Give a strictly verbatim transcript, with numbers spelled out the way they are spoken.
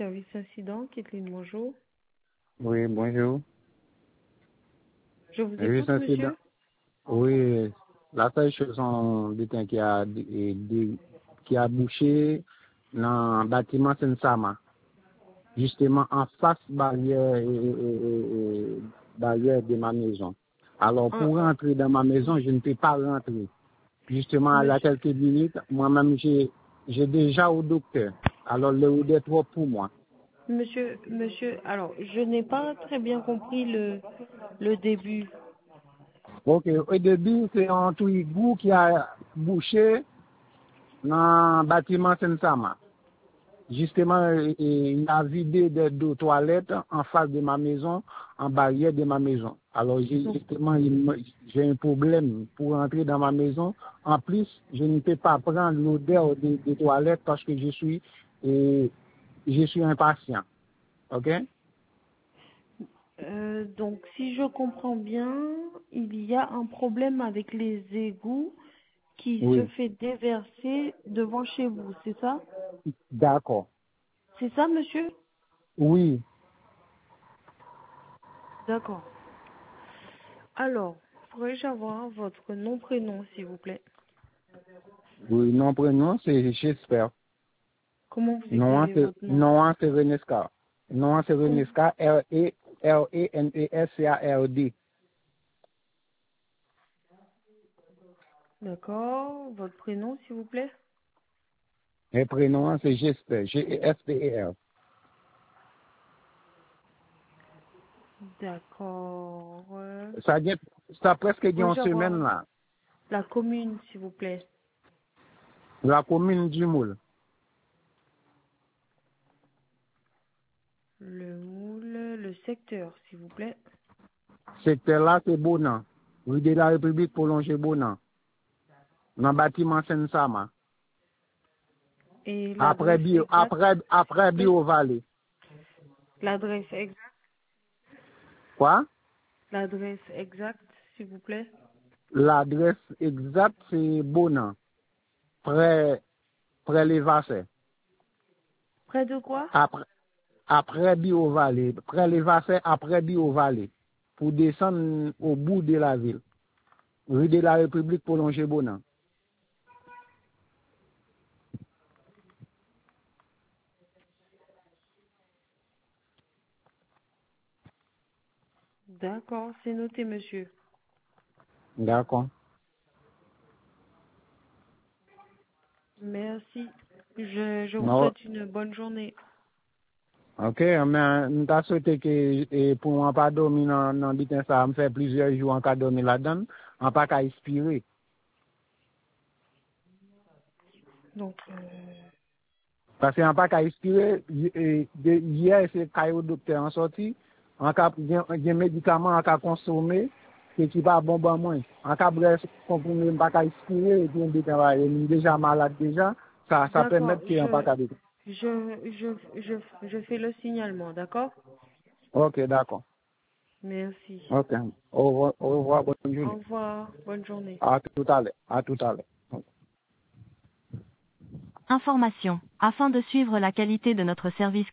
service incident, Kathleen, bonjour. Oui, bonjour. Je vous Service écoute, incident. monsieur. Oui, la seule chose en détain qui a di- di- qui a bouché dans le bâtiment Sensama, justement en face barrière et, et- et- et barrière de ma maison. Alors Ah, pour rentrer dans ma maison, je ne peux pas rentrer. Justement, à la monsieur, quelques minutes, moi-même j'ai j'ai déjà au docteur. Alors le route est trop pour moi. monsieur, monsieur, alors, je n'ai pas très bien compris le, le début. Ok, au début, c'est un trou qui a bouché dans le bâtiment Sensama. Justement, euh, il a vidé des deux toilettes en face de ma maison, en barrière de ma maison. Alors, j'ai- Donc, justement, il me- j'ai un problème pour entrer dans ma maison. En plus, je ne peux pas prendre l'odeur des, des toilettes parce que je suis, euh, je suis impatient. OK? euh, donc, si je comprends bien, il y a un problème avec les égouts qui se Oui. fait déverser devant chez vous, c'est ça? D'accord. C'est ça, monsieur? Oui. D'accord. Alors, pourrais-je avoir votre nom, prénom, s'il vous plaît? Oui, non, prénom, c'est j'espère. Comment vous Non, écrivez c'est, votre nom? non, c'est Renesca. Non, c'est Com- Renesca, R-E, R-E-N-E-S-C-A-R-D. D'accord. Votre prénom, s'il vous plaît? Et prénom, c'est Jesper, G-E-S-P-E-R. D'accord. Euh, Ça vient, ça presque dit en Pourrais-je semaine avoir là. la commune, s'il vous plaît? La commune du Moule. Le moule, le secteur, s'il vous plaît. Secteur là, c'est Bonan. Rue de la République prolongée Bonan. Dans le bâtiment Sensama. Et Après l'adresse Bio, exacte? après, après Bio Valley. L'adresse exacte, Quoi? l'adresse exacte, s'il vous plaît. L'adresse exacte, c'est Bonan. Près, près les Vasseurs. Près de quoi? Après, après Bio Valley. Près les Vasseurs, après Bio Valley. Pour descendre au bout de la ville. Rue de la République prolongée Bonan. D'accord, c'est noté, monsieur. D'accord. Merci. Je, je vous Non. souhaite une bonne journée. Ok, mais nous t'a souhaité que et pour moi pas dormir dans dans bitin ça me fait plusieurs jours en cas dormir là-dedans, en pas qu'à expirer. Donc, euh, Parce qu'en pas qu'à expirer, hi- et de- hier c'est caillou docteur en sorti, en cas des médicaments en cas consommer, c'est qui pas bon bon moins. En cas bref comprimé pas qu'à expirer et puis bitin va il est déjà malade déjà, ça ça permet d'accord, que en pas je, qu'à. je, je, je, je fais le signalement, d'accord? Ok, d'accord. Merci. Ok. Au revoir, au revoir, bonne Au journée. revoir, bonne journée. À tout à l'heure. À tout à l'heure. Information. Afin de suivre la qualité de notre service